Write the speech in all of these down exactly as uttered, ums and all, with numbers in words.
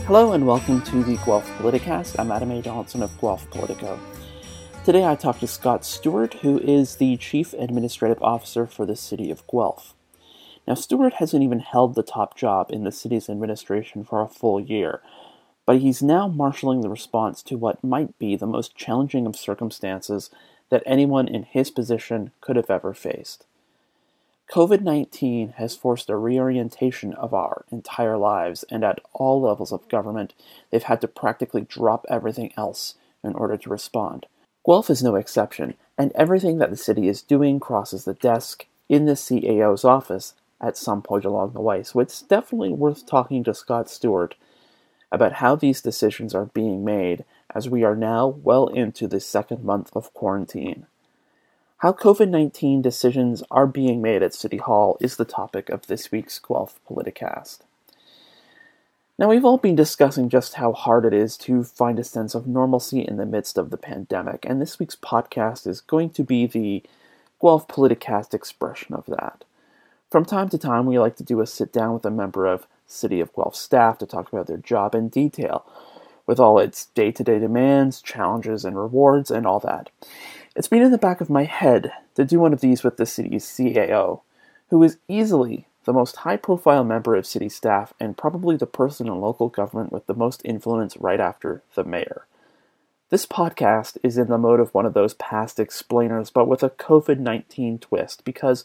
Hello and welcome to the Guelph Politicast. I'm Adam A. Johnson of Guelph Politico. Today I talked to Scott Stewart, who is the Chief Administrative Officer for the City of Guelph. Now, Stewart hasn't even held the top job in the city's administration for a full year, but he's now marshalling the response to what might be the most challenging of circumstances that anyone in his position could have ever faced. covid nineteen has forced a reorientation of our entire lives, and at all levels of government, they've had to practically drop everything else in order to respond. Guelph is no exception, and everything that the city is doing crosses the desk in the C A O's office at some point along the way, so it's definitely worth talking to Scott Stewart about how these decisions are being made as we are now well into the second month of quarantine. How covid nineteen decisions are being made at City Hall is the topic of this week's Guelph Politicast. Now, we've all been discussing just how hard it is to find a sense of normalcy in the midst of the pandemic, and this week's podcast is going to be the Guelph Politicast expression of that. From time to time, we like to do a sit-down with a member of City of Guelph staff to talk about their job in detail, with all its day-to-day demands, challenges, and rewards, and all that. It's been in the back of my head to do one of these with the city's C A O, who is easily the most high-profile member of city staff and probably the person in local government with the most influence right after the mayor. This podcast is in the mode of one of those past explainers, but with a covid nineteen twist, because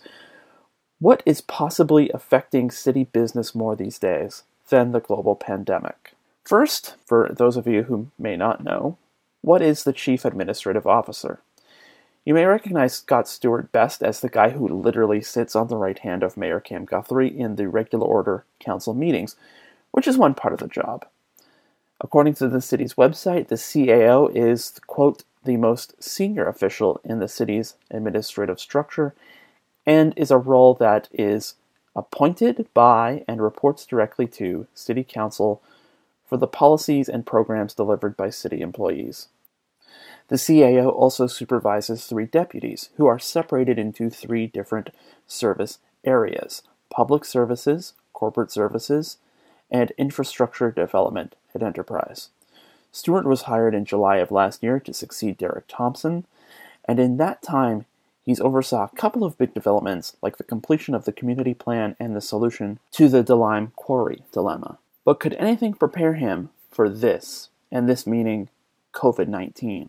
what is possibly affecting city business more these days than the global pandemic? First, for those of you who may not know, what is the Chief Administrative Officer? You may recognize Scott Stewart best as the guy who literally sits on the right hand of Mayor Cam Guthrie in the regular order council meetings, which is one part of the job. According to the city's website, the C A O is, quote, the most senior official in the city's administrative structure, and is a role that is appointed by and reports directly to City Council for the policies and programs delivered by city employees. The C A O also supervises three deputies, who are separated into three different service areas: public services, corporate services, and infrastructure development at enterprise. Stewart was hired in July of last year to succeed Derek Thompson, and in that time, he's oversaw a couple of big developments, like the completion of the community plan and the solution to the Delime Quarry dilemma. But could anything prepare him for this, and this meaning covid nineteen?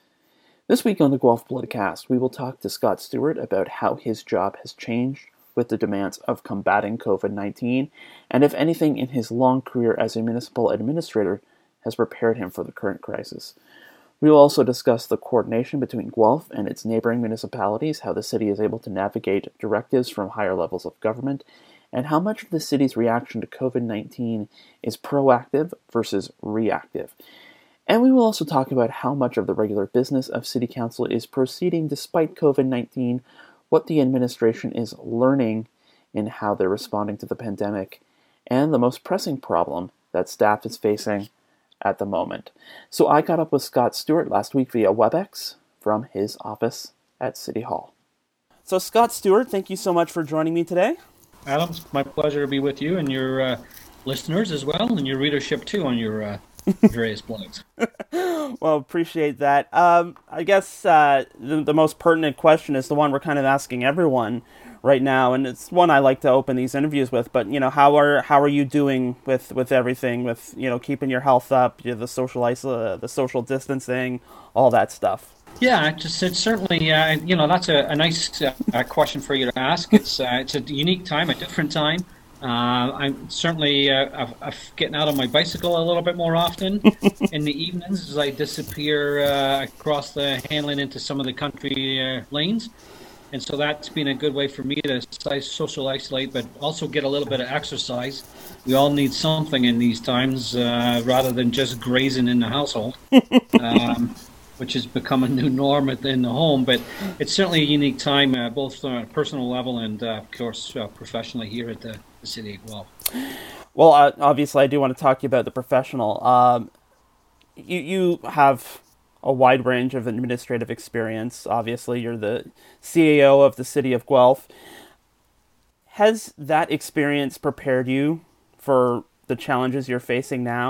This week on the Guelph Politicast, we will talk to Scott Stewart about how his job has changed with the demands of combating covid nineteen, and if anything in his long career as a municipal administrator has prepared him for the current crisis. We will also discuss the coordination between Guelph and its neighboring municipalities, how the city is able to navigate directives from higher levels of government, and how much of the city's reaction to covid nineteen is proactive versus reactive. And we will also talk about how much of the regular business of City Council is proceeding despite covid nineteen, what the administration is learning in how they're responding to the pandemic, and the most pressing problem that staff is facing at the moment. So I got up with Scott Stewart last week via WebEx from his office at City Hall. So Scott Stewart, thank you so much for joining me today. Adam, it's my pleasure to be with you and your uh, listeners as well, and your readership too on your uh, various blogs. Well, appreciate that. Um, I guess uh, the, the most pertinent question is the one we're kind of asking everyone right now, and it's one I like to open these interviews with. But you know, how are how are you doing with, with everything, with you know keeping your health up, you know, the social iso- the social distancing, all that stuff? Yeah, it's, just, it's certainly uh, you know that's a, a nice uh, question for you to ask. It's uh, it's a unique time, a different time. Uh, I'm certainly uh, I've, I've getting out on my bicycle a little bit more often in the evenings as I disappear uh, across the Hanlon into some of the country uh, lanes. And so that's been a good way for me to social isolate, but also get a little bit of exercise. We all need something in these times uh, rather than just grazing in the household, um, which has become a new norm in the home. But it's certainly a unique time, uh, both on a personal level and, uh, of course, uh, professionally here at the, the City of Guelph. Well, uh, obviously, I do want to talk to you about the professional. Um, you, you have a wide range of administrative experience. Obviously, you're the C A O of the City of Guelph. Has that experience prepared you for the challenges you're facing now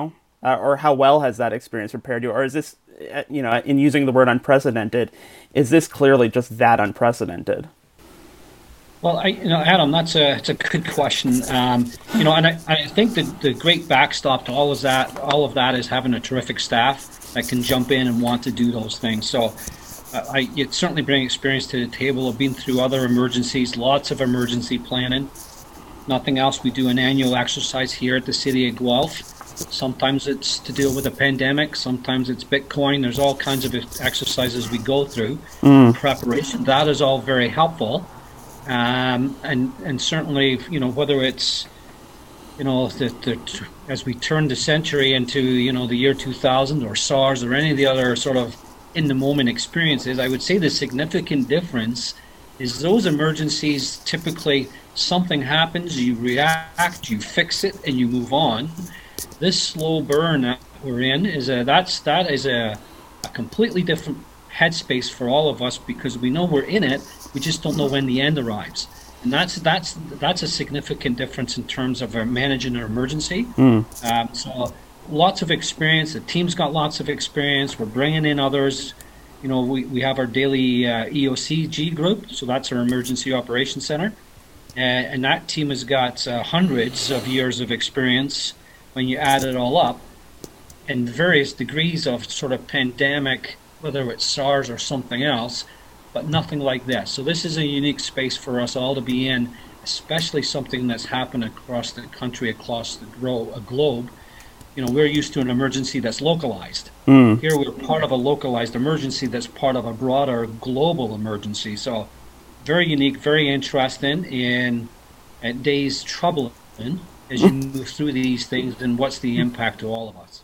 uh, or how well has that experience prepared you? Or is this, uh, you know, in using the word unprecedented, is this clearly just that unprecedented? Well, I, you know, Adam, that's a it's a good question. Um, you know, and I, I think that the great backstop to all of that, all of that, is having a terrific staff that can jump in and want to do those things. So, uh, I it certainly bring experience to the table. I've been through other emergencies, lots of emergency planning. Nothing else. We do an annual exercise here at the City of Guelph. Sometimes it's to deal with a pandemic. Sometimes it's Bitcoin. There's all kinds of exercises we go through mm. in preparation. That is all very helpful. Um, and and certainly, you know, whether it's, you know, the, the, as we turn the century into, you know, the year two thousand or SARS or any of the other sort of in-the-moment experiences, I would say the significant difference is those emergencies, typically something happens, you react, you fix it, and you move on. This slow burn that we're in, is a, that's, that is a, a completely different headspace for all of us, because we know we're in it, we just don't know when the end arrives. And that's that's that's a significant difference in terms of our managing our emergency. Mm. Um, so lots of experience. The team's got lots of experience. We're bringing in others. You know, we, we have our daily uh, E O C G group, so that's our Emergency Operations Center. Uh, and that team has got uh, hundreds of years of experience when you add it all up, and various degrees of sort of pandemic, whether it's SARS or something else, but nothing like this. So this is a unique space for us all to be in, especially something that's happened across the country, across the gro- a globe. You know, we're used to an emergency that's localized. Mm. Here we're part of a localized emergency that's part of a broader global emergency. So very unique, very interesting, and at days troubling as you move through these things, and what's the impact to all of us.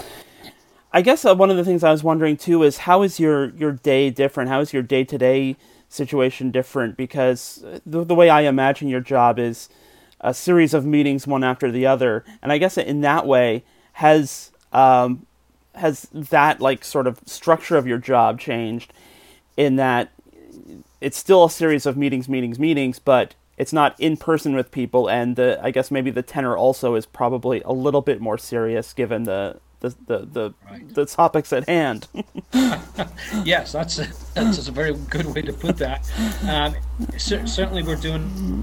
I guess uh, one of the things I was wondering too is, how is your, your day different? How is your day-to-day situation different? Because the, the way I imagine your job is a series of meetings, one after the other, and I guess in that way, has um, has that like sort of structure of your job changed, in that it's still a series of meetings, meetings, meetings, but it's not in person with people, and the, I guess maybe the tenor also is probably a little bit more serious given the the the the, right. the topics at hand. Yes, that's a, that's a very good way to put that. Um, cer- certainly, we're doing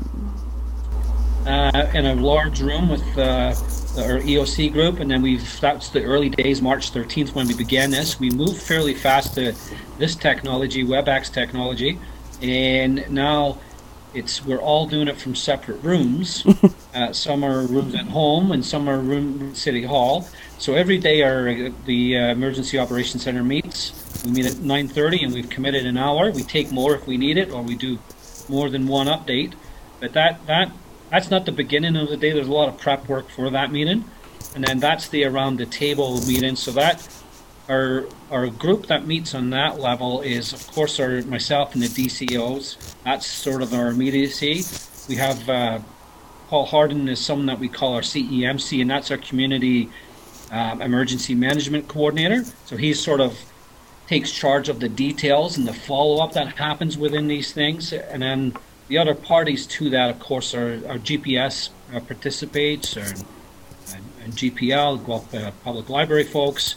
uh, in a large room with uh, our E O C group, and then we've that's the early days, March thirteenth, when we began this. We moved fairly fast to this technology, WebEx technology, and now it's we're all doing it from separate rooms. uh, some are rooms at home, and some are room at City Hall. So every day our the uh, Emergency Operations Center meets. We meet at nine thirty, and we've committed an hour. We take more if we need it, or we do more than one update. But that that that's not the beginning of the day. There's a lot of prep work for that meeting, and then that's the around the table meeting. So that our our group that meets on that level is, of course, our myself and the D C Os. That's sort of our immediacy. We have uh, Paul Harden is someone that we call our C E M C, and that's our community Um, emergency management coordinator. So he sort of takes charge of the details and the follow-up that happens within these things. And then the other parties to that, of course, are, are G P S uh, participates, or, and, and G P L, Guelph uh, Public Library folks.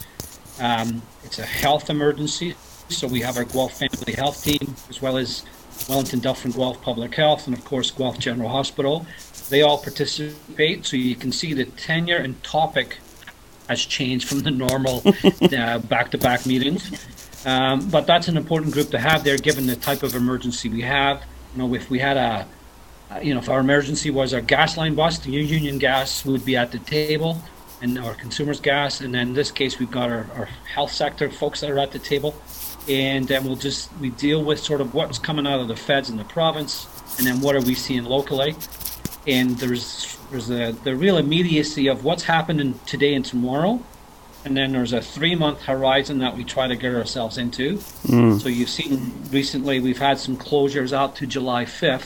Um, it's a health emergency, so we have our Guelph Family Health team, as well as Wellington Dufferin Guelph Public Health, and of course Guelph General Hospital. They all participate, so you can see the tenure and topic has changed from the normal uh, back-to-back meetings. Um, but that's an important group to have there, given the type of emergency we have. You know, if we had a, uh, you know, if our emergency was our gas line bust, the Union Gas would be at the table, and our Consumers Gas. And then in this case, we've got our, our health sector folks that are at the table. And then we'll just, we deal with sort of what's coming out of the feds in the province, and then what are we seeing locally. And there's there's the, the real immediacy of what's happening today and tomorrow, and then there's a three-month horizon that we try to get ourselves into. Mm. So you've seen recently we've had some closures out to July fifth.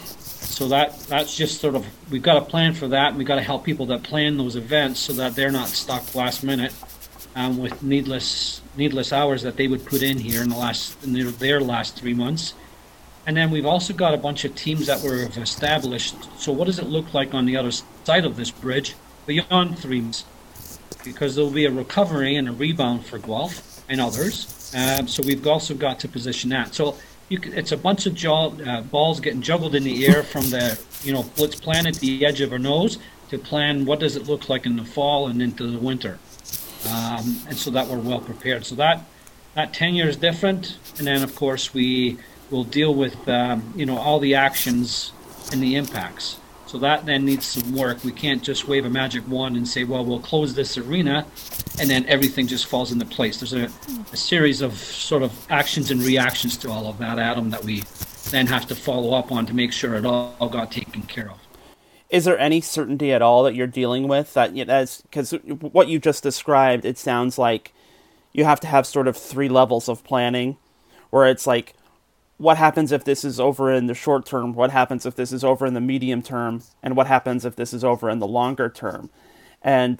So that that's just sort of, we've got to plan for that, and we've got to help people that plan those events so that they're not stuck last minute um, with needless needless hours that they would put in here in the last in their, their last three months. And then we've also got a bunch of teams that were established. So what does it look like on the other side of this bridge beyond three months? because there will be a recovery and a rebound for Guelph and others. Um, so we've also got to position that. So you can, it's a bunch of jaw, uh, balls getting juggled in the air from the, you know, let's plan at the edge of our nose to plan what does it look like in the fall and into the winter. Um, and so that we're well prepared. So that that tenure is different. And then, of course, we will deal with, um, you know, all the actions and the impacts. So that then needs some work. We can't just wave a magic wand and say, well, we'll close this arena, and then everything just falls into place. There's a, a series of sort of actions and reactions to all of that, Adam, that we then have to follow up on to make sure it all, all got taken care of. Is there any certainty at all that you're dealing with? That because what you just described, it sounds like you have to have sort of three levels of planning, where it's like, what happens if this is over in the short term? What happens if this is over in the medium term? And what happens if this is over in the longer term? And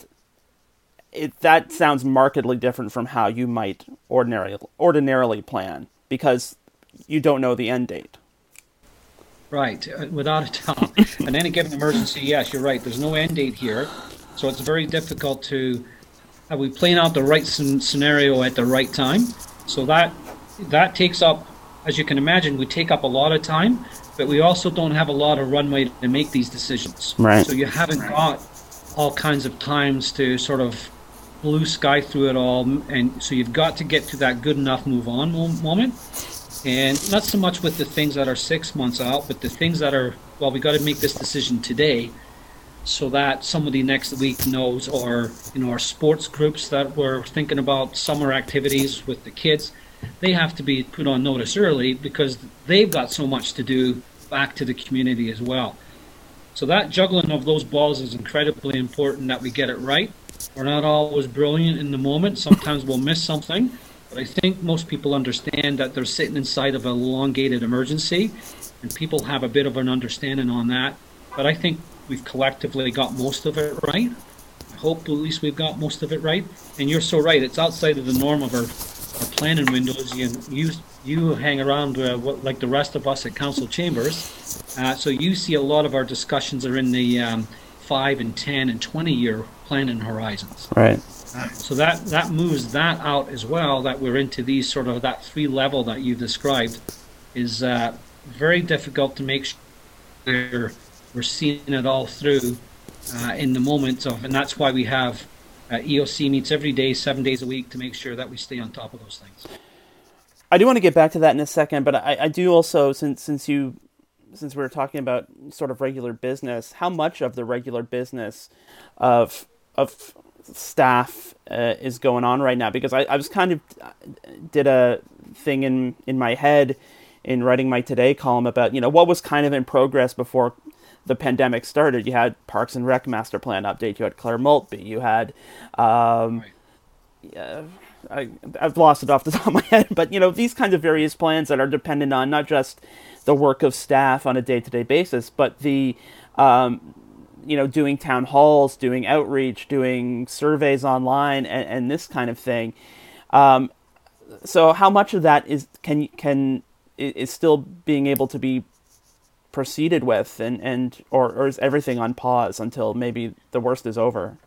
it, that sounds markedly different from how you might ordinarily ordinarily plan, because you don't know the end date. Right, uh, without a doubt. In any given emergency, yes, you're right. There's no end date here, so it's very difficult to uh, we plan out the right scenario at the right time. So that that takes up, as you can imagine, we take up a lot of time, but we also don't have a lot of runway to make these decisions. Right. So you haven't got all kinds of times to sort of blue sky through it all, and so you've got to get to that good enough move on moment. And not so much with the things that are six months out, but the things that are, well, we got to make this decision today, so that somebody next week knows, or you know, our sports groups that we're thinking about summer activities with the kids, they have to be put on notice early because they've got so much to do back to the community as well. So that juggling of those balls is incredibly important, that we get it right. We're not always brilliant in the moment. Sometimes we'll miss something. But I think most people understand that they're sitting inside of an elongated emergency, and people have a bit of an understanding on that. But I think we've collectively got most of it right. I hope at least we've got most of it right. And you're so right. It's outside of the norm of our, our planning windows. You, you, you hang around uh, what, like the rest of us at council chambers. Uh, so you see a lot of our discussions are in the um, five and ten and twenty year planning horizons. Right. So that, that moves that out as well, that we're into these sort of, that three level that you described is uh, very difficult to make sure we're, we're seeing it all through uh, in the moment of, and that's why we have uh, E O C meets every day, seven days a week to make sure that we stay on top of those things. I do want to get back to that in a second, but I, I do also, since since you, since we were talking about sort of regular business, how much of the regular business of of staff uh, is going on right now? Because I, I was kind of did a thing in in my head in writing my Today column about, you know, what was kind of in progress before the pandemic started. You had Parks and Rec master plan update. You had Claire Maltby. You had um, right. uh, I, I've lost it off the top of my head, but you know, these kinds of various plans that are dependent on not just the work of staff on a day-to-day basis, but the um, you know, doing town halls, doing outreach, doing surveys online, and, and this kind of thing. Um, so, how much of that is can can is still being able to be proceeded with, and and or, or is everything on pause until maybe the worst is over?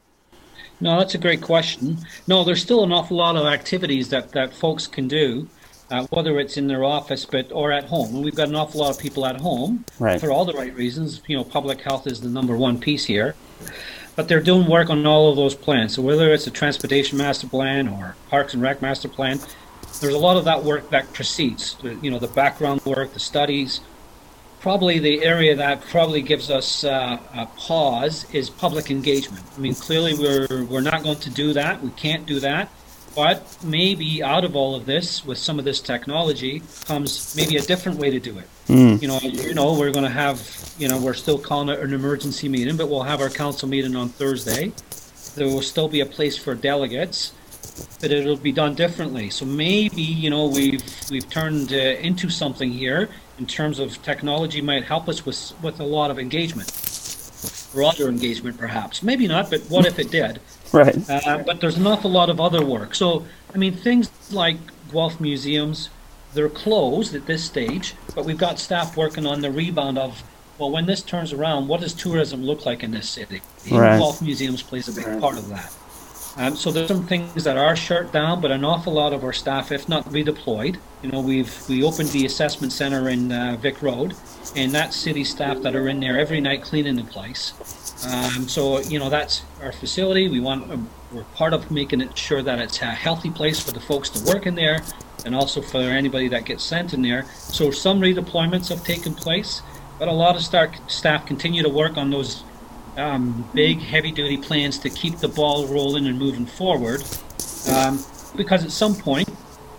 No, that's a great question. No, there's still an awful lot of activities that, that folks can do. Uh, whether it's in their office but or at home. And we've got an awful lot of people at home, right, for all the right reasons. You know, public health is the number one piece here. But they're doing work on all of those plans. So whether it's a transportation master plan or Parks and Rec master plan, there's a lot of that work that precedes. You know, the background work, the studies. Probably the area that probably gives us uh, a pause is public engagement. I mean, clearly we're we're not going to do that. We can't do that. But maybe out of all of this, with some of this technology, comes maybe a different way to do it. Mm. You know, you know, we're going to have, you know, we're still calling it an emergency meeting, but we'll have our council meeting on Thursday. There will still be a place for delegates, but it'll be done differently. So maybe, you know, we've we've turned uh, into something here in terms of technology might help us with with a lot of engagement, broader engagement perhaps. Maybe not, but what if it did? Right. Uh, but there's an awful lot of other work. So, I mean, things like Guelph museums, they're closed at this stage, but we've got staff working on the rebound of, well, when this turns around, what does tourism look like in this city? Even right. Guelph museums plays a big part of that. Um, so there's some things that are shut down, but an awful lot of our staff, if not redeployed, you know, we've we opened the assessment center in uh, Vic Road, and that's city staff that are in there every night cleaning the place. Um, so you know, that's our facility. We want um, we're part of making it sure that it's a healthy place for the folks to work in there, and also for anybody that gets sent in there. So some redeployments have taken place, but a lot of star- staff continue to work on those Um, big, heavy-duty plans to keep the ball rolling and moving forward, um, because at some point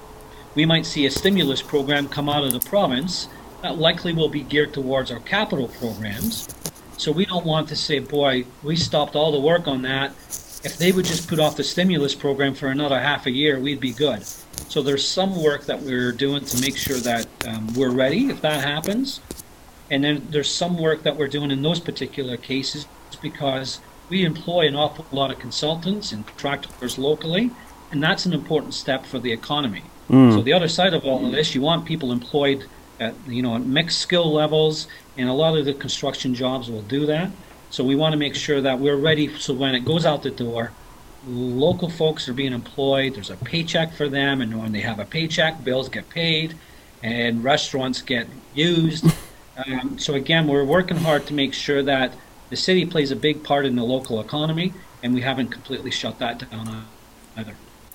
we might see a stimulus program come out of the province that likely will be geared towards our capital programs. So we don't want to say, boy, we stopped all the work on that. If they would just put off the stimulus program for another half a year, we'd be good. So there's some work that we're doing to make sure that um, we're ready if that happens. And then there's some work that we're doing in those particular cases because we employ an awful lot of consultants and contractors locally, and that's an important step for the economy. Mm. So the other side of all of this, you want people employed at, you know, at mixed skill levels, and a lot of the construction jobs will do that. So we want to make sure that we're ready so when it goes out the door, local folks are being employed, there's a paycheck for them, and when they have a paycheck, bills get paid, and restaurants get used. Um, so again, we're working hard to make sure that the city plays a big part in the local economy, and we haven't completely shut that down either.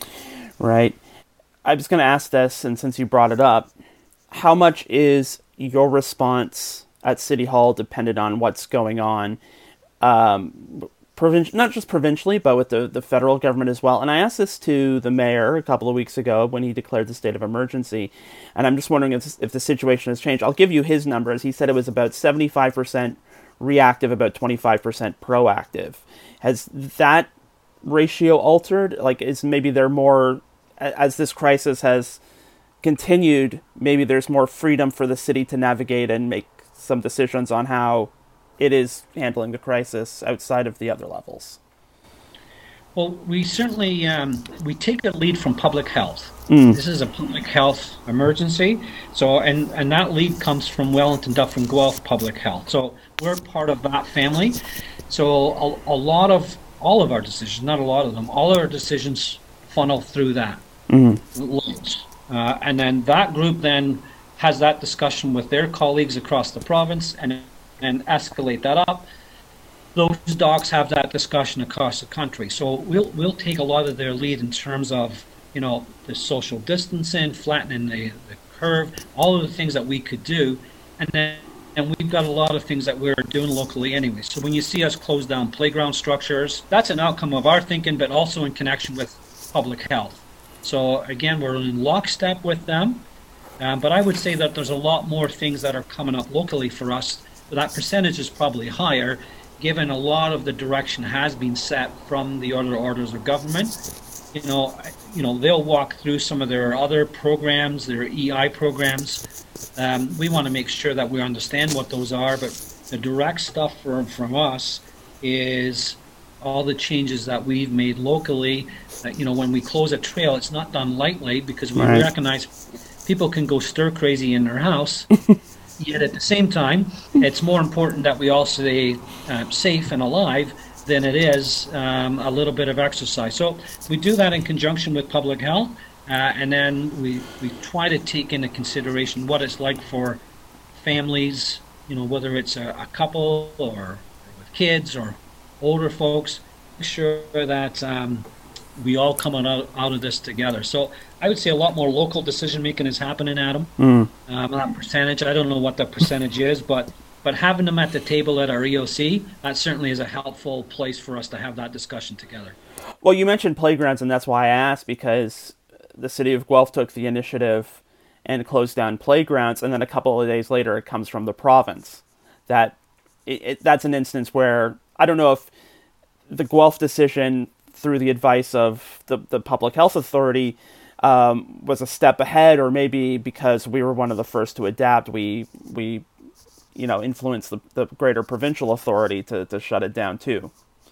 Right. I was going to ask this, and since you brought it up, how much is your response at City Hall dependent on what's going on, um, provin- not just provincially, but with the, the federal government as well? And I asked this to the mayor a couple of weeks ago when he declared the state of emergency, and I'm just wondering if, if the situation has changed. I'll give you his numbers. He said it was about seventy-five percent reactive, about twenty-five percent proactive. Has that ratio altered? Like, is maybe there more, as this crisis has continued, maybe there's more freedom for the city to navigate and make some decisions on how it is handling the crisis outside of the other levels? Well, we certainly, um, we take the lead from public health. Mm. This is a public health emergency. So, and, and that lead comes from Wellington, Dufferin, Guelph Public Health. So we're part of that family. So a, a lot of, all of our decisions, not a lot of them, all of our decisions funnel through that. Mm. Uh, and then that group then has that discussion with their colleagues across the province and, and escalate that up. Those docs have that discussion across the country. So we'll we'll take a lot of their lead in terms of, you know, the social distancing, flattening the, the curve, all of the things that we could do. And then and we've got a lot of things that we're doing locally anyway. So when you see us close down playground structures, that's an outcome of our thinking, but also in connection with public health. So again, we're in lockstep with them. Um, but I would say that there's a lot more things that are coming up locally for us. That percentage is probably higher, given a lot of the direction has been set from the other orders of government. You know, you know, they'll walk through some of their other programs, their E I programs. Um, we want to make sure that we understand what those are, but the direct stuff from, from us is all the changes that we've made locally. That, you know, when we close a trail, it's not done lightly because we right. recognize people can go stir crazy in their house. Yet at the same time, it's more important that we all stay uh, safe and alive than it is um, a little bit of exercise. So we do that in conjunction with public health, uh, and then we, we try to take into consideration what it's like for families, you know, whether it's a, a couple or, or with kids or older folks, make sure that um, we all come out, out of this together. So I would say a lot more local decision making is happening, Adam. Mm. Um, that percentage, I don't know what the percentage is, but but having them at the table at our E O C, that certainly is a helpful place for us to have that discussion together. Well, you mentioned playgrounds, and that's why I asked, because the city of Guelph took the initiative and closed down playgrounds, and then a couple of days later it comes from the province. That it, it, that's an instance where, I don't know if the Guelph decision, through the advice of the, the public health authority, um, was a step ahead, or maybe because we were one of the first to adapt, we we you know influenced the, the greater provincial authority to, to shut it down too.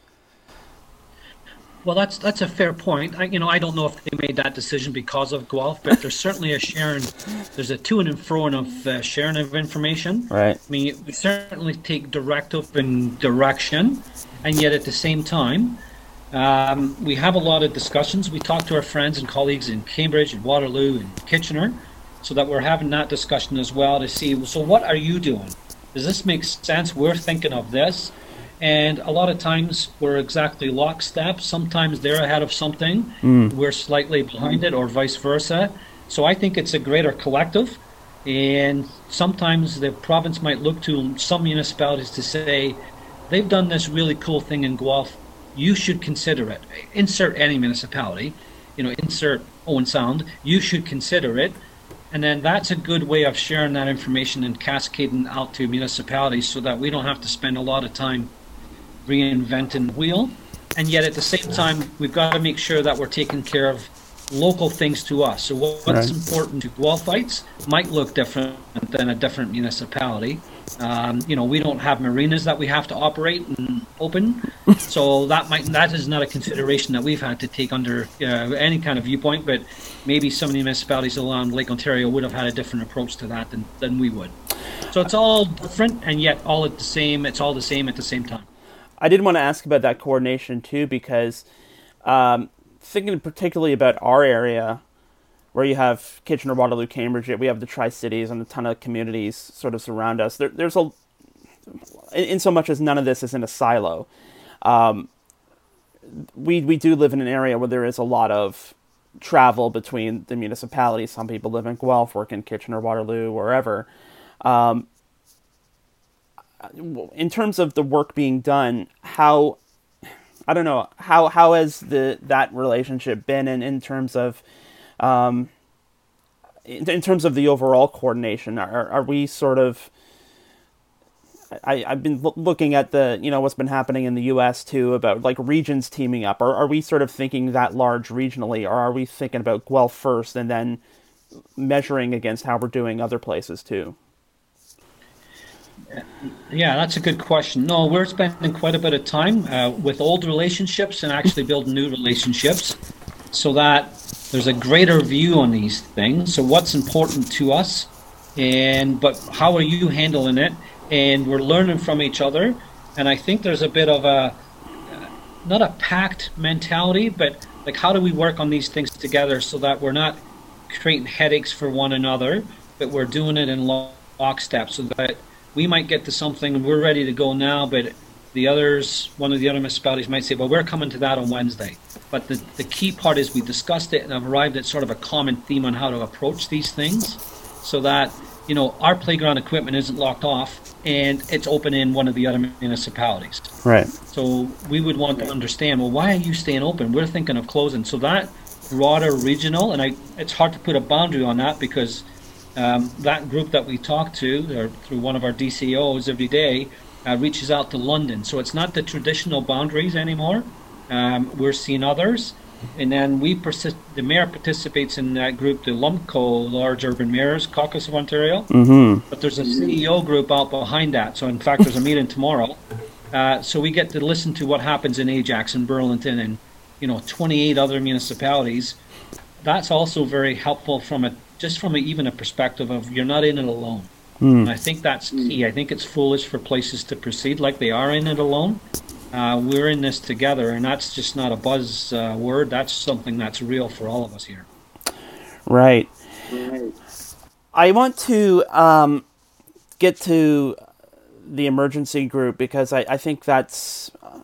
Well, that's that's a fair point. I, you know, I don't know if they made that decision because of Guelph, but there's certainly a sharing. There's a to and fro of uh, sharing of information. Right. I mean, we certainly take directive and direction, and yet at the same time, Um, we have a lot of discussions. We talk to our friends and colleagues in Cambridge and Waterloo and Kitchener, so that we're having that discussion as well to see, so what are you doing? Does this make sense? We're thinking of this. And a lot of times we're exactly lockstep. Sometimes they're ahead of something, mm. we're slightly behind it, or vice versa. So I think it's a greater collective. And sometimes the province might look to some municipalities to say, they've done this really cool thing in Guelph, you should consider it. Insert any municipality, you know, insert Owen Sound, you should consider it. And then that's a good way of sharing that information and cascading out to municipalities so that we don't have to spend a lot of time reinventing the wheel. And yet at the same time, we've got to make sure that we're taking care of local things to us. So what's right. important to Guelphites might look different than a different municipality. Um, you know, we don't have marinas that we have to operate and open, so that might that is not a consideration that we've had to take under uh, any kind of viewpoint. But maybe some of the municipalities along Lake Ontario would have had a different approach to that than, than we would. So it's all different, and yet all at the same. It's all the same at the same time. I did want to ask about that coordination too, because um, thinking particularly about our area, where you have Kitchener, Waterloo, Cambridge, we have the Tri-Cities and a ton of communities sort of surround us. There, there's a, in, in so much as none of this is in a silo. Um, we we do live in an area where there is a lot of travel between the municipalities. Some people live in Guelph, work in Kitchener, Waterloo, wherever. Um, in terms of the work being done, how, I don't know, how how has the that relationship been in, in terms of, Um, in, in terms of the overall coordination? Are, are we sort of, I, I've been lo- looking at the, you know, what's been happening in the U S too about like regions teaming up. Are, are we sort of thinking that large regionally, or are we thinking about Guelph first and then measuring against how we're doing other places too? Yeah, that's a good question. No, we're spending quite a bit of time uh, with old relationships and actually building new relationships so that there's a greater view on these things. So what's important to us, and but how are you handling it? And we're learning from each other. And I think there's a bit of a, not a pact mentality, but like how do we work on these things together so that we're not creating headaches for one another, but we're doing it in lockstep so that we might get to something and we're ready to go now, but the others, one of the other municipalities might say, well, we're coming to that on Wednesday. But the, the key part is we discussed it and have arrived at sort of a common theme on how to approach these things so that, you know, our playground equipment isn't locked off and it's open in one of the other municipalities. Right. So we would want to understand, well, why are you staying open? We're thinking of closing. So that broader regional, and I, it's hard to put a boundary on that because um, that group that we talk to, or through one of our D C Os every day, uh, reaches out to London. So it's not the traditional boundaries anymore. Um, we're seeing others. And then we persist, the mayor participates in that group, the LUMCO, Large Urban Mayors Caucus of Ontario. Mm-hmm. But there's a C E O group out behind that. So in fact, there's a meeting tomorrow. Uh, so we get to listen to what happens in Ajax and Burlington and, you know, twenty-eight other municipalities. That's also very helpful from a, just from a, even a perspective of you're not in it alone. Mm. And I think that's key. I think it's foolish for places to proceed like they are in it alone. Uh, we're in this together, and that's just not a buzz uh, word. That's something that's real for all of us here. Right. Right. I want to um, get to the emergency group because I, I think that's, uh,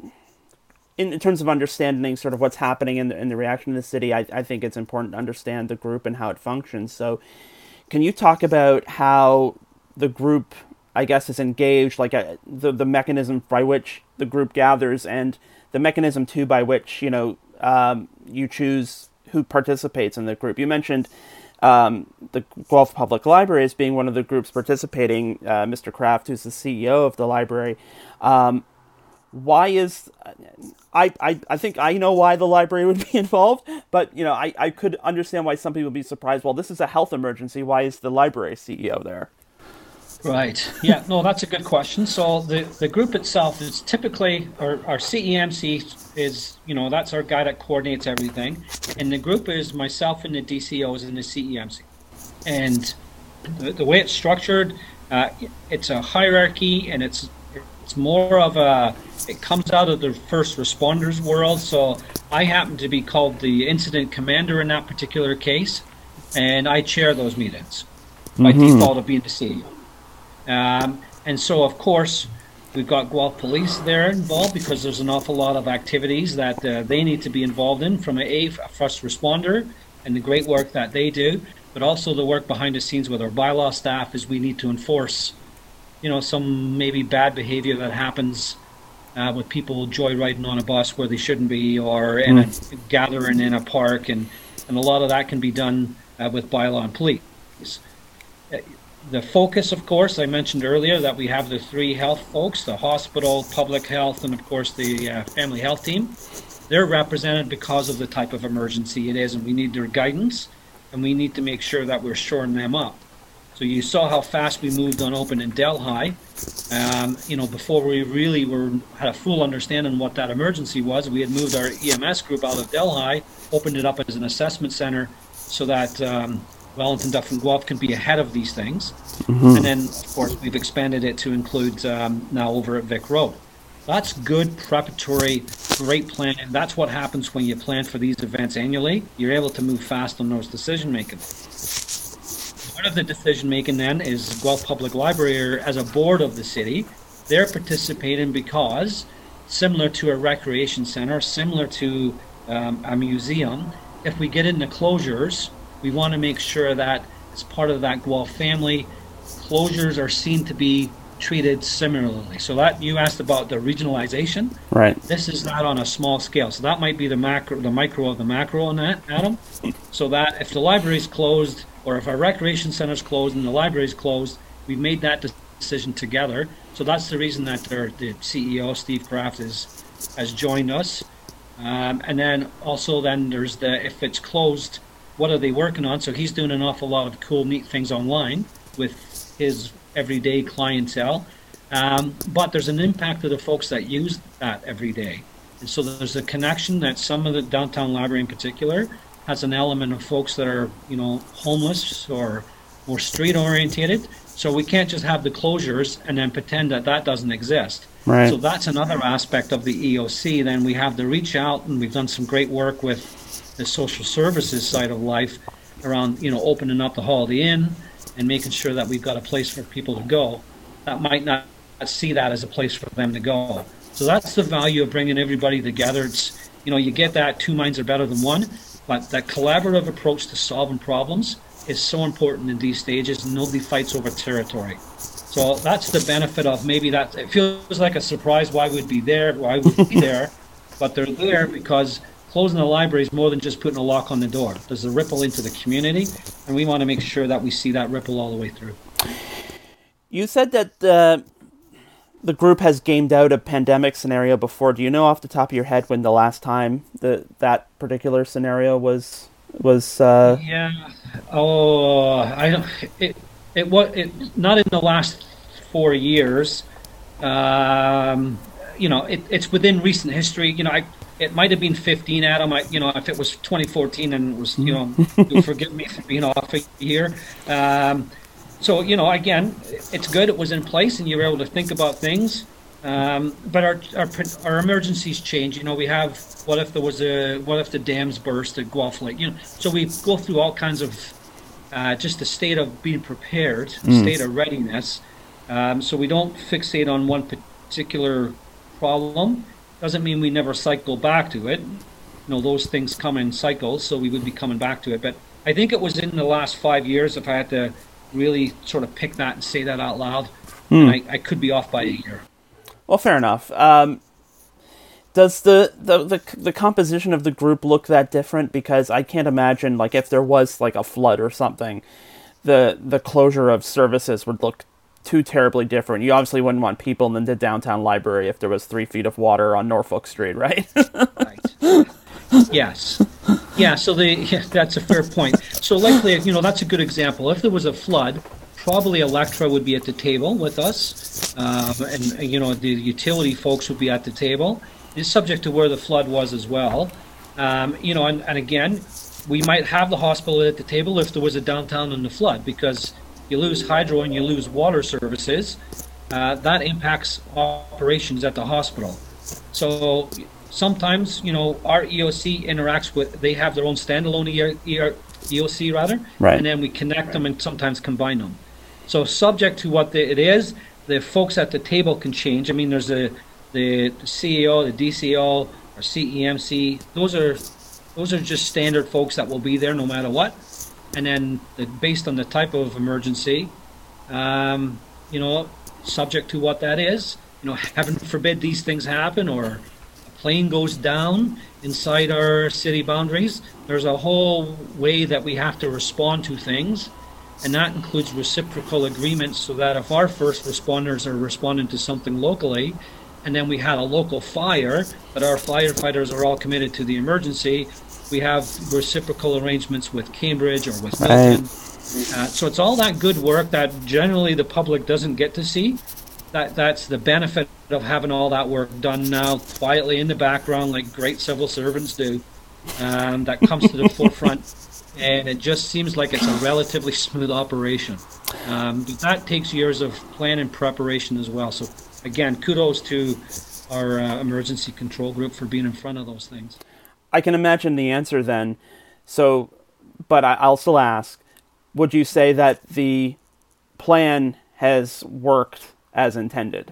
in, in terms of understanding sort of what's happening in the, in the reaction of the city, I, I think it's important to understand the group and how it functions. So can you talk about how the group, I guess, is engaged, like a, the the mechanism by which the group gathers, and the mechanism too by which, you know, um, you choose who participates in the group? You mentioned um, the Guelph Public Library as being one of the groups participating. Uh, Mister Kraft, who's the C E O of the library. Um, why is I, I I think I know why the library would be involved, but you know I, I could understand why some people would be surprised. Well, this is a health emergency. Why is the library C E O there? Right. Yeah, no, that's a good question. So the, the group itself is typically, our, our C E M C is, you know, that's our guy that coordinates everything. And the group is myself and the D C Os and the C E M C. And the, the way it's structured, uh, it's a hierarchy, and it's It's more of a, it comes out of the first responders world. So I happen to be called the incident commander in that particular case, and I chair those meetings by mm-hmm. default of being the C E O. Um, and so, of course, we've got Guelph Police there involved because there's an awful lot of activities that uh, they need to be involved in from a, a first responder and the great work that they do, but also the work behind the scenes with our bylaw staff is we need to enforce, you know, some maybe bad behavior that happens uh, with people joyriding on a bus where they shouldn't be, or in mm. a gathering in a park, and, and a lot of that can be done uh, with bylaw and police. The focus, of course, I mentioned earlier that we have the three health folks, the hospital, public health, and of course the uh, family health team. They're represented because of the type of emergency it is, and we need their guidance, and we need to make sure that we're shoring them up. So you saw how fast we moved on open in Delhi. Um, you know, before we really were had a full understanding of what that emergency was, we had moved our E M S group out of Delhi, opened it up as an assessment center so that um, Wellington, Duff, and Guelph can be ahead of these things. Mm-hmm. And then, of course, we've expanded it to include um, now over at Vic Road. That's good preparatory, great planning. That's what happens when you plan for these events annually. You're able to move fast on those decision-making. Part of the decision-making then is Guelph Public Library, as a board of the city, they're participating because, similar to a recreation center, similar to um, a museum, if we get into closures, we want to make sure that as part of that Guelph family, closures are seen to be treated similarly. So that you asked about the regionalization. Right. This is not on a small scale. So that might be the macro, the micro of the macro on that, Adam. So that if the library is closed, or if our recreation center is closed and the library is closed, we've made that decision together. So that's the reason that our, the C E O, Steve Kraft, is, has joined us. Um, and then also then there's the, if it's closed, what are they working on? So he's doing an awful lot of cool, neat things online with his everyday clientele. Um, but there's an impact to the folks that use that every day. And so there's a connection that some of the downtown library in particular has an element of folks that are, you know, homeless or more street orientated. So we can't just have the closures and then pretend that that doesn't exist. Right. So that's another aspect of the E O C. Then we have to reach out, and we've done some great work with the social services side of life around, you know, opening up the Holiday Inn and making sure that we've got a place for people to go that might not see that as a place for them to go. So that's the value of bringing everybody together. It's, you know, you get that two minds are better than one, but that collaborative approach to solving problems is so important in these stages, and nobody fights over territory. So that's the benefit of maybe that. It feels like a surprise why we'd be there, why we'd be there, but they're there because closing the library is more than just putting a lock on the door. There's a ripple into the community, and we want to make sure that we see that ripple all the way through. You said that the the group has gamed out a pandemic scenario before. Do you know off the top of your head when the last time the that particular scenario was was? Uh... Yeah. Oh, I don't. It it was it not in the last four years. Um, you know, it, it's within recent history. You know, I. It might have been fifteen, Adam. I, you know, if it was twenty fourteen and it was, you know, you'll forgive me for being off a year. Um, so, you know, again, it's good. It was in place, and you were able to think about things. Um, but our, our our emergencies change. You know, we have what if there was a what if the dams burst at Guelph Lake? You know, so we go through all kinds of uh, just a state of being prepared, mm. state of readiness. Um, so we don't fixate on one particular problem. Doesn't mean we never cycle back to it. You know, those things come in cycles, so we would be coming back to it. But I think it was in the last five years, if I had to really sort of pick that and say that out loud, hmm. I, I could be off by a year. Well, fair enough. Um, does the, the, the, the composition of the group look that different? Because I can't imagine, like, if there was, like, a flood or something, the the closure of services would look too terribly different. You obviously wouldn't want people in the downtown library if there was three feet of water on Norfolk Street, right? Right. Yes. Yeah, so the, yeah, that's a fair point. So likely, you know, that's a good example. If there was a flood, probably Electra would be at the table with us, um, and, you know, the utility folks would be at the table. It's subject to where the flood was as well. Um, you know, and, and again, we might have the hospital at the table if there was a downtown in the flood, because you lose hydro and you lose water services. uh, that impacts operations at the hospital. So sometimes, you know, our E O C interacts with, they have their own standalone E O C rather, right. and then we connect them and sometimes combine them. So subject to what the, it is, the folks at the table can change. I mean, there's the, the C E O, the D C O, or C E M C. Those are those are just standard folks that will be there no matter what. And then the, based on the type of emergency, um, you know, subject to what that is, you know, heaven forbid these things happen, or a plane goes down inside our city boundaries. There's a whole way that we have to respond to things, and that includes reciprocal agreements, so that if our first responders are responding to something locally, and then we had a local fire, but our firefighters are all committed to the emergency, we have reciprocal arrangements with Cambridge or with Milton. Right. Uh, so it's all that good work that generally the public doesn't get to see. That that's the benefit of having all that work done now quietly in the background, like great civil servants do. Um, that comes to the forefront, and it just seems like it's a relatively smooth operation. Um, but that takes years of plan and preparation as well. So again, kudos to our uh, emergency control group for being in front of those things. I can imagine the answer then. So, but I, I'll still ask, would you say that the plan has worked as intended?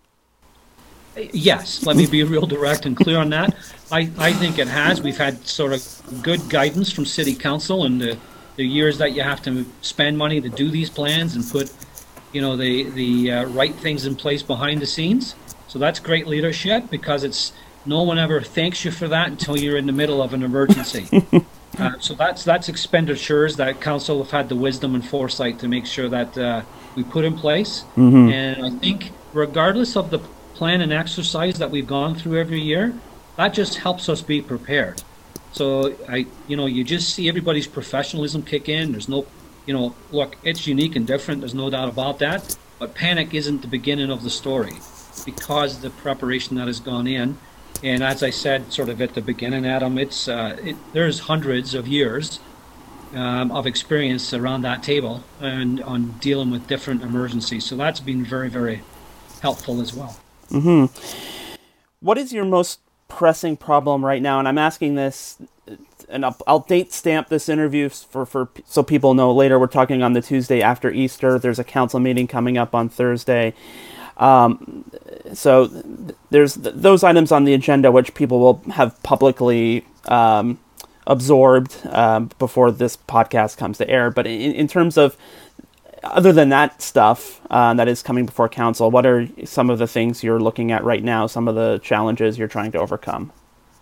Yes, let me be real direct and clear on that. I, I think it has. We've had sort of good guidance from City Council and the, the years that you have to spend money to do these plans and put, you know, the, the uh, right things in place behind the scenes. So that's great leadership, because it's no one ever thanks you for that until you're in the middle of an emergency. uh, so that's that's expenditures that Council have had the wisdom and foresight to make sure that uh, we put in place. Mm-hmm. And I think regardless of the plan and exercise that we've gone through every year, that just helps us be prepared. So I, you know, you just see everybody's professionalism kick in. There's no, you know, look, it's unique and different. There's no doubt about that. But panic isn't the beginning of the story, because of the preparation that has gone in. And as I said, sort of at the beginning, Adam, it's uh, it, there's hundreds of years um, of experience around that table and on dealing with different emergencies. So that's been very, very helpful as well. Mm-hmm. What is your most pressing problem right now? And I'm asking this, and I'll, I'll date stamp this interview for, for so people know later. We're talking on the Tuesday after Easter. There's a council meeting coming up on Thursday. Um, so th- there's th- those items on the agenda which people will have publicly um, absorbed um, before this podcast comes to air. But in, in terms of, other than that stuff uh, that is coming before council, what are some of the things you're looking at right now, some of the challenges you're trying to overcome?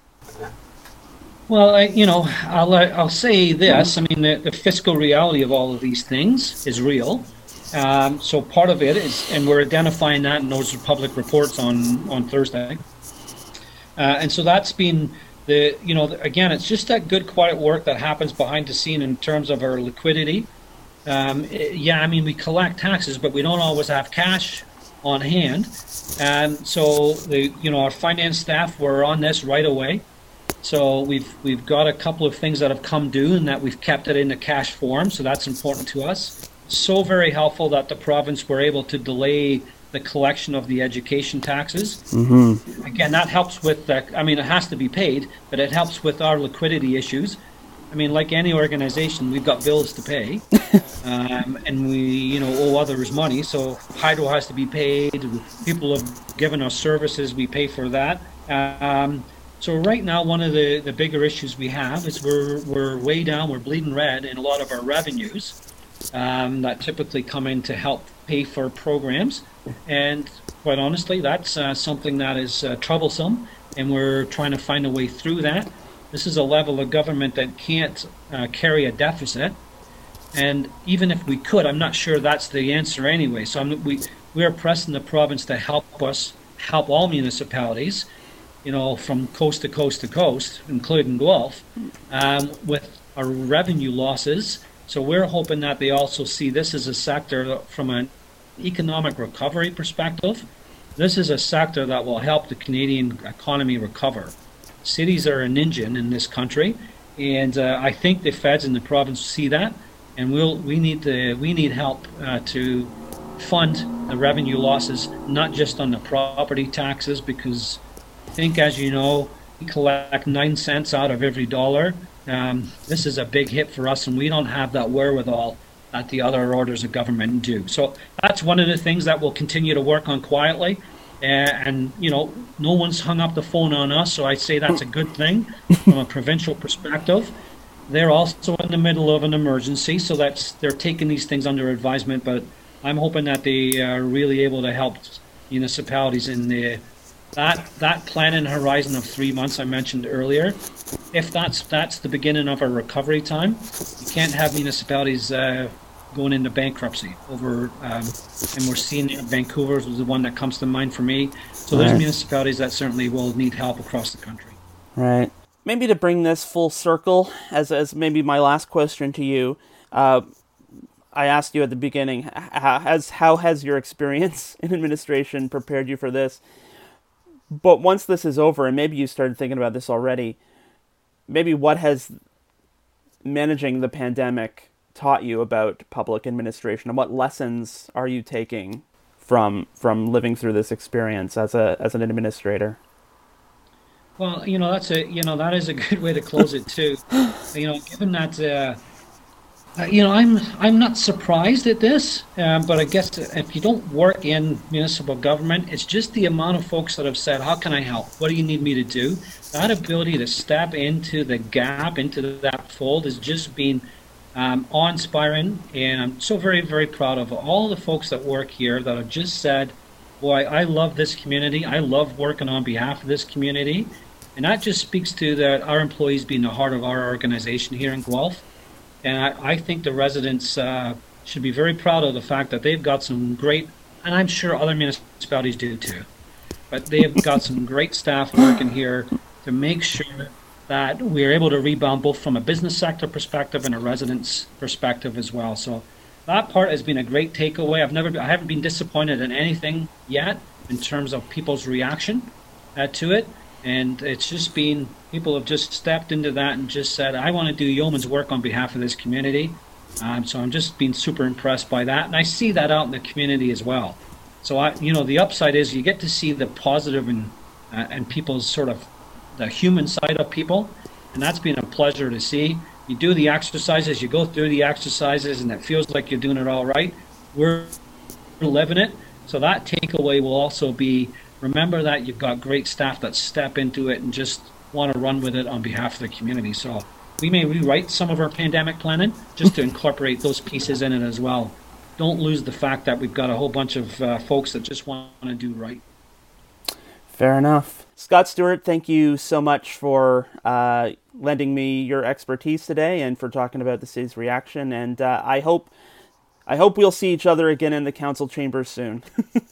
Well, I, you know, I'll, I'll say this. I mean, the, the fiscal reality of all of these things is real. Um, so part of it is, and we're identifying that in those public reports on, on Thursday. Uh, and so that's been the, you know, again, it's just that good, quiet work that happens behind the scene in terms of our liquidity. Um, yeah, I mean, we collect taxes, but we don't always have cash on hand. And so, the, you know, our finance staff were on this right away. So we've we've got a couple of things that have come due and that we've kept it in the cash form. So that's important to us. So very helpful that the province were able to delay the collection of the education taxes. Mm-hmm. Again, that helps with, the, I mean, it has to be paid, but it helps with our liquidity issues. I mean, like any organization, we've got bills to pay, um, and we, you know, owe others money. So Hydro has to be paid. People have given us services, we pay for that. Um, so right now, one of the, the bigger issues we have is we're we're way down, we're bleeding red in a lot of our revenues. Um, that typically come in to help pay for programs, and quite honestly, that's uh, something that is uh, troublesome, and we're trying to find a way through that. This is a level of government that can't uh, carry a deficit, and even if we could, I'm not sure that's the answer anyway. So I'm, we we are pressing the province to help us help all municipalities, you know, from coast to coast to coast, including Guelph, um, with our revenue losses. So we're hoping that they also see this as a sector from an economic recovery perspective. This is a sector that will help the Canadian economy recover. Cities are an engine in this country, and uh, I think the feds in the province see that, and we'll we need to we need help uh, to fund the revenue losses, not just on the property taxes, because I think, as you know, we collect nine cents out of every dollar. Um, this is a big hit for us, and we don't have that wherewithal that the other orders of government do. So that's one of the things that we'll continue to work on quietly. Uh, and, you know, no one's hung up the phone on us, so I say that's a good thing from a provincial perspective. They're also in the middle of an emergency, so that's they're taking these things under advisement, but I'm hoping that they are really able to help municipalities in the that that planning horizon of three months I mentioned earlier. If that's that's the beginning of a recovery time, you can't have municipalities uh, going into bankruptcy over, um, and we're seeing it. Vancouver was the one that comes to mind for me. So there's Right. municipalities that certainly will need help across the country. Right. Maybe to bring this full circle, as as maybe my last question to you, uh, I asked you at the beginning, how has how has your experience in administration prepared you for this? But once this is over, and maybe you started thinking about this already, maybe what has managing the pandemic taught you about public administration, and what lessons are you taking from from living through this experience as a as an administrator? Well, you know, that's a you know that is a good way to close it too. You know, given that uh, uh, you know, I'm I'm not surprised at this, uh, but I guess if you don't work in municipal government, it's just the amount of folks that have said, "How can I help? What do you need me to do?" That ability to step into the gap, into that fold, has just been um, awe-inspiring, and I'm so very, very proud of all the folks that work here that have just said, "Boy, I love this community. I love working on behalf of this community." And that just speaks to that our employees being the heart of our organization here in Guelph. And I, I think the residents uh, should be very proud of the fact that they've got some great, and I'm sure other municipalities do too, but they have got some great staff working here to make sure that we're able to rebound both from a business sector perspective and a residents perspective as well. So that part has been a great takeaway. I've never, I haven't been disappointed in anything yet in terms of people's reaction uh, to it. And it's just been, people have just stepped into that and just said, I want to do yeoman's work on behalf of this community. Um, so I'm just being super impressed by that. And I see that out in the community as well. So, I, you know, the upside is you get to see the positive and, uh, and people's sort of the human side of people. And that's been a pleasure to see. You do the exercises, you go through the exercises, and it feels like you're doing it all right. We're living it. So that takeaway will also be, remember that you've got great staff that step into it and just want to run with it on behalf of the community. So we may rewrite some of our pandemic planning just to incorporate those pieces in it as well. Don't lose the fact that we've got a whole bunch of uh, folks that just want to do right. Fair enough. Scott Stewart, thank you so much for uh, lending me your expertise today and for talking about the city's reaction. And uh, I hope I hope we'll see each other again in the council chambers soon.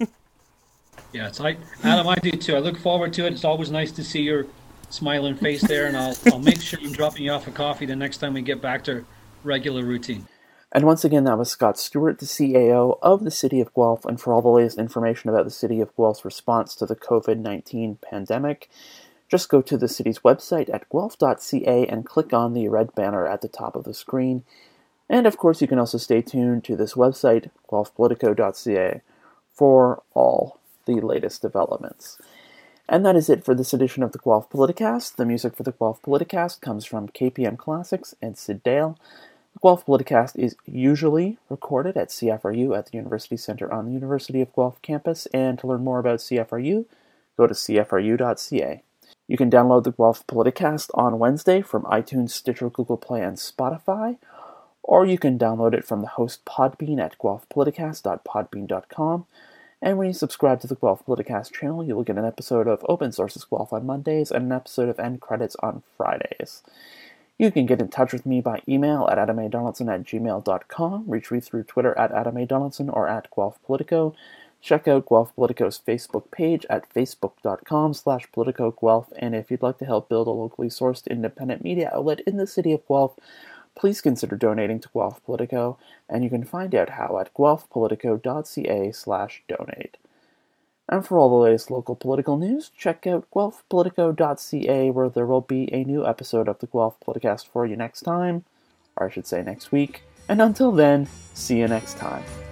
Yeah, it's like, Adam, I do too. I look forward to it. It's always nice to see your smiling face there, and I'll I'll make sure I'm dropping you off a coffee the next time we get back to regular routine. And once again, that was Scott Stewart, the C A O of the City of Guelph. And for all the latest information about the City of Guelph's response to the covid nineteen pandemic, just go to the city's website at guelph dot c a and click on the red banner at the top of the screen. And of course, you can also stay tuned to this website, guelph politico dot c a, for all the latest developments. And that is it for this edition of the Guelph Politicast. The music for the Guelph Politicast comes from K P M Classics and Sid Dale. The Guelph Politicast is usually recorded at C F R U at the University Center on the University of Guelph campus, and to learn more about C F R U, go to c f r u dot c a. You can download the Guelph Politicast on Wednesday from iTunes, Stitcher, Google Play, and Spotify, or you can download it from the host Podbean at guelph politicast dot podbean dot com. And when you subscribe to the Guelph Politicast channel, you will get an episode of Open Sources Guelph on Mondays and an episode of End Credits on Fridays. You can get in touch with me by email at adam a donaldson at gmail dot com, reach me through Twitter at adam a donaldson or at Guelph Politico. Check out Guelph Politico's Facebook page at facebook dot com slash politico guelph, and if you'd like to help build a locally sourced independent media outlet in the city of Guelph, please consider donating to Guelph Politico, and you can find out how at guelph politico dot c a slash donate. And for all the latest local political news, check out guelph politico dot c a, where there will be a new episode of the Guelph Politicast for you next time, or I should say next week. And until then, see you next time.